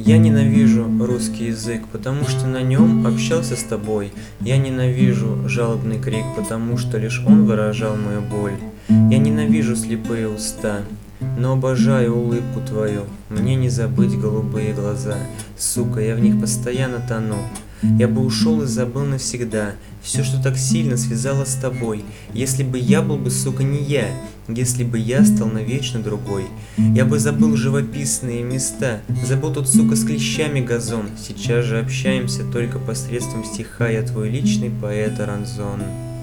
Я ненавижу русский язык, потому что на нем общался с тобой. Я ненавижу жалобный крик, потому что лишь он выражал мою боль. Я ненавижу слепые уста, но обожаю улыбку твою. Мне не забыть голубые глаза. Сука, я в них постоянно тону. Я бы ушел и забыл навсегда все, что так сильно связало с тобой. Если бы я был бы, сука, не я, если бы я стал навечно другой. Я бы забыл живописные места, забыл тот, сука, с клещами газон. Сейчас же общаемся только посредством стиха. Я твой личный поэт Аранзон.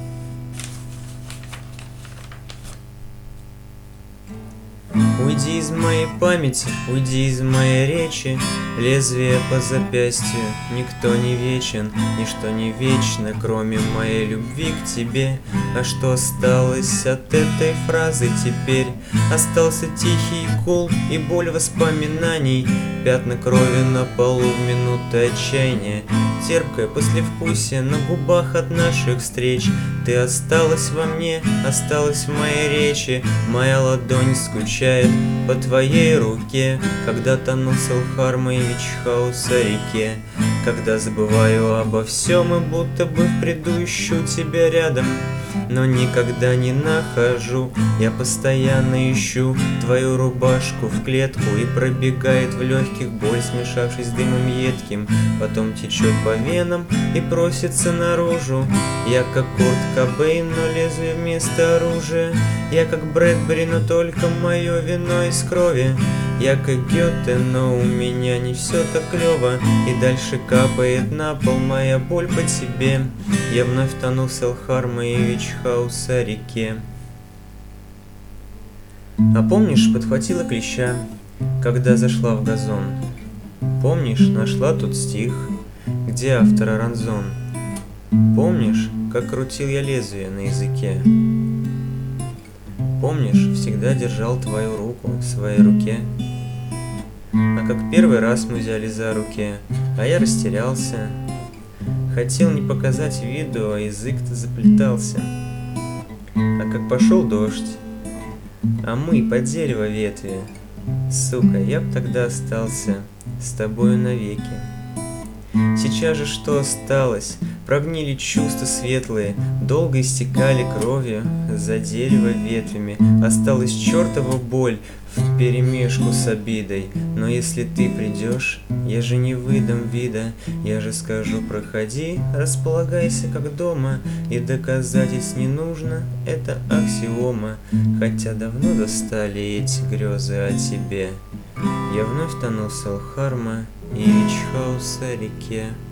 Уйди из моей памяти, уйди из моей речи. Лезвие по запястью, никто не вечен, ничто не вечно, кроме моей любви к тебе. А что осталось от этой фразы теперь? Остался тихий гул и боль воспоминаний, пятна крови на полу в минуты отчаяния, терпкое послевкусие на губах от наших встреч. Ты осталась во мне, осталась в моей речи. Моя ладонь скучает по твоей руке, когда тону в Салхармович хаоса реке. Когда забываю обо всем и будто бы в бреду ищу тебя рядом, но никогда не нахожу. Я постоянно ищу твою рубашку в клетку, и пробегает в легких боль, смешавшись с дымом едким, потом течет по венам и просится наружу. Я как Курт Кобейн, но лезвие вместо оружия. Я как Брэдбери, но только мое вино из крови. Я как Гёте, но у меня не все так клево, и дальше капает на пол моя боль по тебе. Я вновь тону в Салхармович хаоса реке. А помнишь, подхватила клеща, когда зашла в газон? Помнишь, нашла тот стих, где автор Аранзон? Помнишь, как крутил я лезвие на языке? Помнишь, всегда держал твою руку в своей руке? А как первый раз мы взяли за руки, а я растерялся, хотел не показать виду, а язык-то заплетался. А как пошел дождь, а мы под дерево ветви, сука, я б тогда остался с тобою навеки. Сейчас же что осталось? Прогнили чувства светлые, долго истекали кровью за дерево ветвями. Осталась чертова боль вперемешку с обидой. Но если ты придешь, я же не выдам вида. Я же скажу: проходи, располагайся как дома. И доказательств не нужно, это аксиома. Хотя давно достали эти грезы о тебе. Я вновь тону в Салхармович хаоса реке.